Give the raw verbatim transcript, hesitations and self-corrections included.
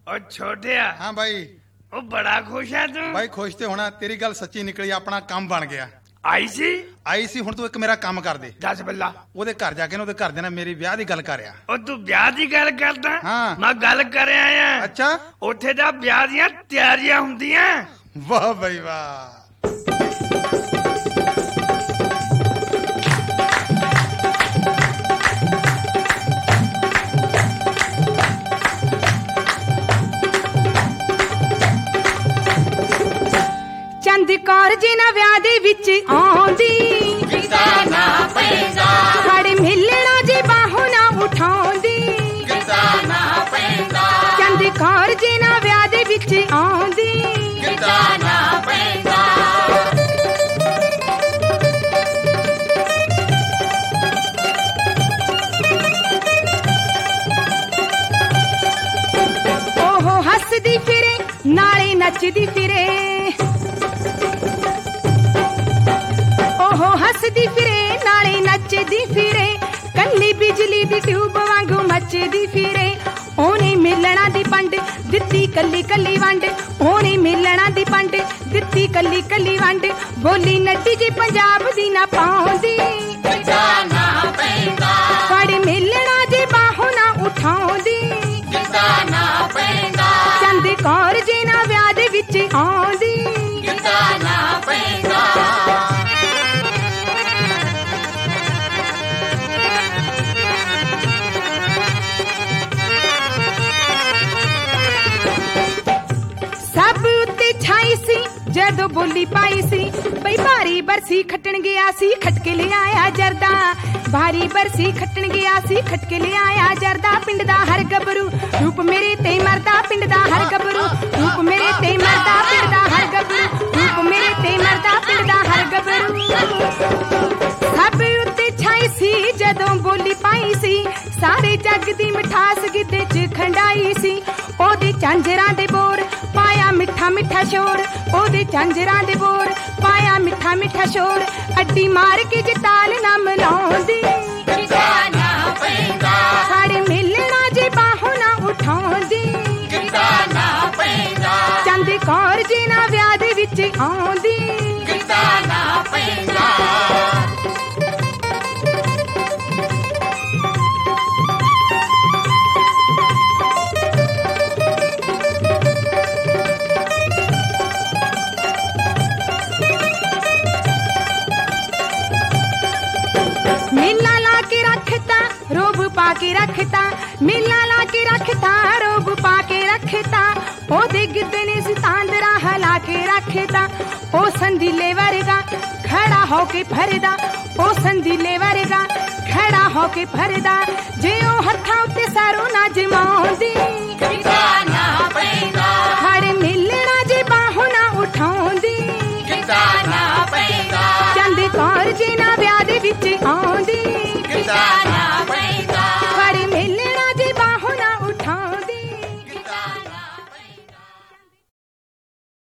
ओ छोटिया। हाँ भाई। ओ बड़ा खुश है तू भाई खुश ते होना, तेरी गल सच्ची निकली, अपना काम बन गया। आई सी आई सी हुण तू एक मेरा काम कर दे। दस बल्ला ओदे घर जाके ना ओदे घर दे ना मेरी ब्याह दी गल कर। ओ तू ब्याह दी गल करदा? हाँ। मैं गल कर आया। अच्छा उत्थे दा ब्याह दियां तैयारियां हुंदियां। वाह भाई वाह। ਚੰਦ ਕੌਰ ਜੀ ਨਾ ਵਿਆਹ ਦੇ ਵਿੱਚ ਆਉਂਦੀ ਗਿੱਧਾ ਨਾ ਪੈਂਦਾ, ਸਾਡੇ ਮਿਲਣਾ ਜੀ ਬਾਹੋਂ ਨਾ ਉਠਾਉਂਦੀ ਗਿੱਧਾ ਨਾ ਪੈਂਦਾ, ਚੰਦ ਕੌਰ ਜੀ ਨਾ ਵਿਆਹ ਦੇ ਵਿੱਚ ਆਉਂਦੀ ਗਿੱਧਾ ਨਾ ਪੈਂਦਾ। ਉਹ ਹੱਸਦੀ ਫਿਰੇ ਨਾਲੇ ਨੱਚਦੀ ਫਿਰੇ, ਉਹ ਹੱਸਦੀ ਫਿਰੇ ਨਾਲੇ ਨੱਚਦੀ ਫਿਰੇ, ਕੱਲੀ ਬਿਜਲੀ ਦੀ ਟਿਊਬ ਵਾਂਗੂ ਮੱਚਦੀ ਫਿਰੇ। ਉਹਨੇ ਮਿਲਣਾ ਦੀ ਪੰਡ ਦਿੱਤੀ ਕੱਲੀ ਕੱਲੀ ਵੰਡ, ਉਹਨੇ ਮਿਲਣਾ ਦੀ ਪੰਡ ਦਿੱਤੀ ਕੱਲੀ ਕੱਲੀ ਵੰਡ, ਬੋਲੀ ਨੱਡੀ ਜੀ ਪੰਜਾਬ ਦੀ ਨਾ ਪਾਉਂਦੀ ਗਿੱਧਾ ਨਾ ਪੈਂਦਾ, ਫੜ ਮਿਲਣਾ ਜੀ ਬਾਹੋਂ ਨਾ ਉਠਾਉਂਦੀ ਗਿੱਧਾ ਨਾ ਪੈਂਦਾ, ਚੰਦ ਕੌਰ ਜੀ ਨਾ ਵਿਆਹ ਦੇ ਵਿੱਚ ਆਉਂਦੀ ਗਿੱਧਾ ਨਾ ਪੈਂਦਾ। ਸਭ ਉੱਤੇ ਛਾਈ ਸੀ ਜਦੋਂ ਬੋਲੀ ਪਾਈ ਸੀ, ਬਈ ਭਾਰੀ ਬਰਸੀ ਖੱਟਣ ਗਿਆ ਸੀ ਖਟਕੇ ਲਿਆਇਆ ਜਰਦਾ, ਭਾਰੀ ਬਰਸੀ ਖੱਟਣ ਗਿਆ ਸੀ ਖਟਕੇ ਲਿਆਇਆ ਜਰਦਾ। ਪਿੰਡ ਦਾ ਹਰ ਗੱਭਰੂ ਰੂਪ ਮੇਰੇ ਤੇ ਮਰਦਾ, ਪਿੰਡ ਦਾ ਹਰ ਗੱਭਰੂ ਰੂਪ ਮੇਰੇ ਤੇ ਮਰਦਾ, ਪਿੰਡ ਦਾ ਹਰ ਗੱਭਰੂ ਰੂਪ ਮੇਰੇ ਤੇ ਮਰਦਾ, ਪਿੰਡ ਦਾ ਹਰ ਗੱਭਰੂ। ਸਭ ਉੱਤੇ ਛਾਈ ਸੀ ਜਦੋਂ ਬੋਲੀ ਪਾਈ ਸੀ, ਸਾਰੇ ਜੱਗ ਦੀ ਮਿਠਾਸ ਗਿੱਧੇ 'ਚ ਖੰਡਾਈ ਸੀ। ਉਹਦੇ ਝਾਂਜਰਾਂ ਦੇ ਬੋਰ ਪਾਇਆ ਮਿੱਠਾ ਮਿੱਠਾ ਸ਼ੋਰ, ਉਹਦੇ ਝਾਂਜਰਾਂ ਦੇ ਬੋਰ ਪਾਇਆ ਮਿੱਠਾ ਮਿੱਠਾ ਸ਼ੋਰ, ਅੱਡੀ ਮਾਰ ਕੇ ਜੇ ਤਾਲ ਨਾ ਮਿਲਾਉਂਦੀ ਗਿੱਧਾ ਨਾ ਪੈਂਦਾ, ਸਾਡੇ ਮਿਲਣਾ ਜੇ ਬਾਹੋਂ ਨਾ ਉਠਾਉਂਦੀ ਗਿੱਧਾ ਨਾ ਪੈਂਦਾ, ਚੰਦ ਕੌਰ ਜੀ ਨਾ ਵਿਆਹ ਦੇ ਵਿੱਚ ਆਉਂਦੀ ਗਿੱਧਾ ਨਾ ਪੈਂਦਾ। ਮੇਲਾ ਲਾ ਕੇ ਰੱਖਤਾ ਰੋਬ ਪਾ ਕੇ ਰੱਖਤਾ, ਮੇਲਾ ਲਾ ਕੇ ਰੱਖਤਾ ਰੋਬ ਪਾ ਕੇ ਰੱਖਤਾ, ਉਹਦੇ ਗਿੱਧੇ ਨੇ ਸਿਤਾਂਦਰਾ ਹਲਾ ਕੇ ਰੱਖਤਾ। ਉਹ ਸੰਦੀਲੇ ਵਰਗਾ ਖੜਾ ਹੋ ਕੇ ਫਰਦਾ, ਉਹ ਸੰਦੀਲੇ ਵਰਗਾ ਖੜਾ ਹੋ ਕੇ ਫਰਦਾ, ਜੇ ਉਹ ਹੱਥਾਂ ਉੱਤੇ ਸਾਰੋ ਨਾ ਜਮਾਉਂਦੀ